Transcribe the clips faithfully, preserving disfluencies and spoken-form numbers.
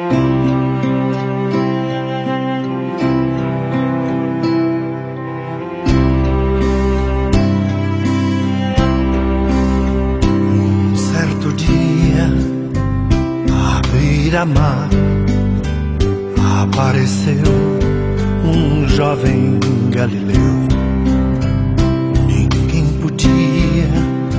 Mar, apareceu um jovem galileu. Ninguém podia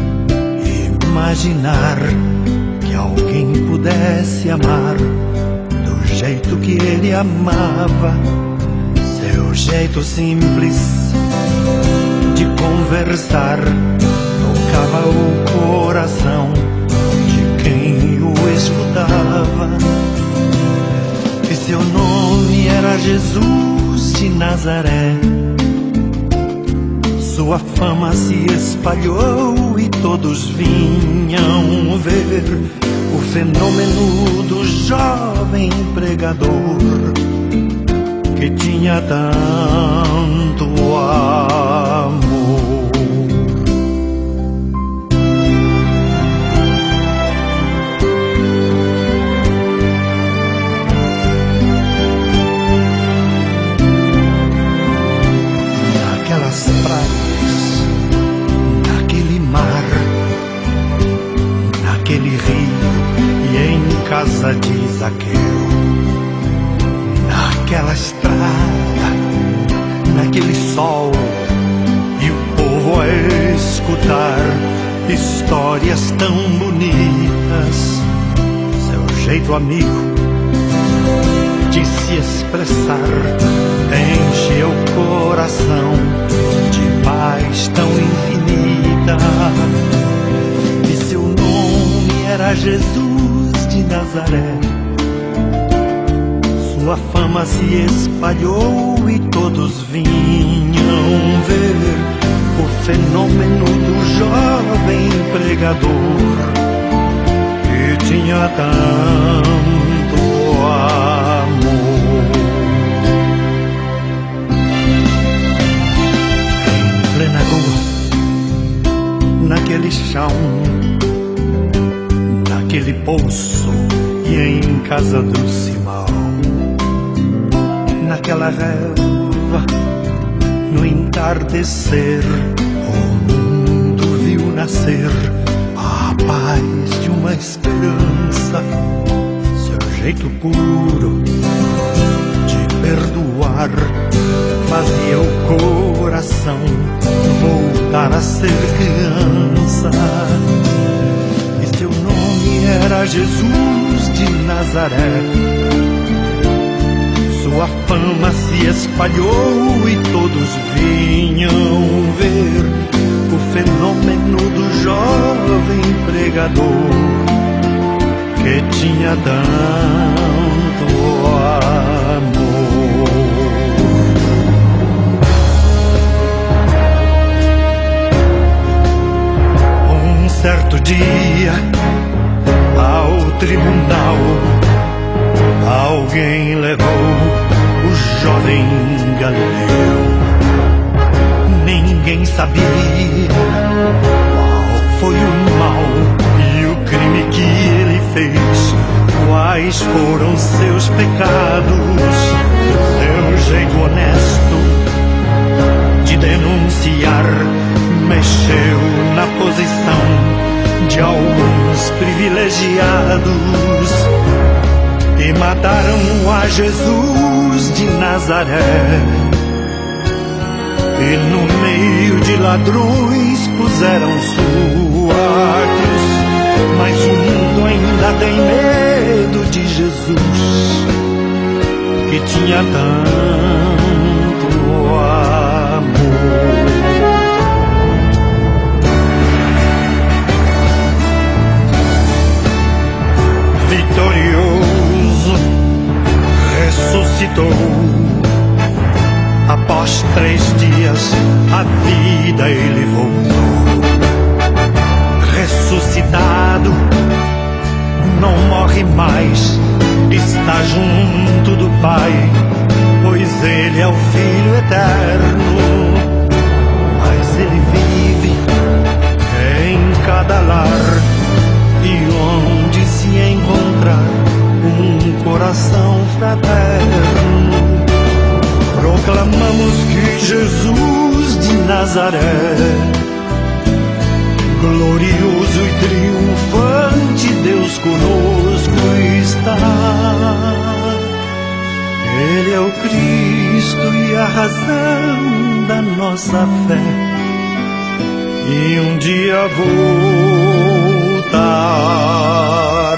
imaginar que alguém pudesse amar do jeito que ele amava. Seu jeito simples de conversar tocava o coração de quem o escutava. E seu nome era Jesus de Nazaré. Sua fama se espalhou e todos vinham ver o fenômeno do jovem pregador que tinha tanto amor. Casa de Zaqueu, naquela estrada, naquele sol, e o povo a escutar histórias tão bonitas. Seu jeito amigo de se expressar enche o coração de paz tão infinita. E seu nome era Jesus de Nazaré. Sua fama se espalhou e todos vinham ver o fenômeno do jovem pregador que tinha tanto amor. Em plena rua, naquele chão, naquele poço e em casa do Simão, naquela relva, no entardecer, o mundo viu nascer a paz de uma esperança. Seu jeito puro de perdoar fazia o coração voltar a ser criança. Era Jesus de Nazaré. Sua fama se espalhou e todos vinham ver o fenômeno do jovem pregador que tinha tanto amor. Um certo dia, ao tribunal, alguém levou o jovem Galileu. Ninguém sabia qual foi o mal e o crime que ele fez, quais foram seus pecados. Seu jeito honesto de denunciar mexeu na posição de alguns privilegiados e mataram a Jesus de Nazaré. E no meio de ladrões puseram sua cruz. Mas o mundo ainda tem medo de Jesus, que tinha tanto amor. Vitorioso, ressuscitou. Após três dias, a vida ele voltou. Ressuscitado, não morre mais, está junto do Pai, pois ele é o Filho eterno. Mas ele vive em cada lar, e onde se encontrar um coração coração fraterno, proclamamos que Jesus de Nazaré, glorioso e triunfante, Deus conosco está. Ele é o Cristo e a razão da nossa fé, e um dia voltará.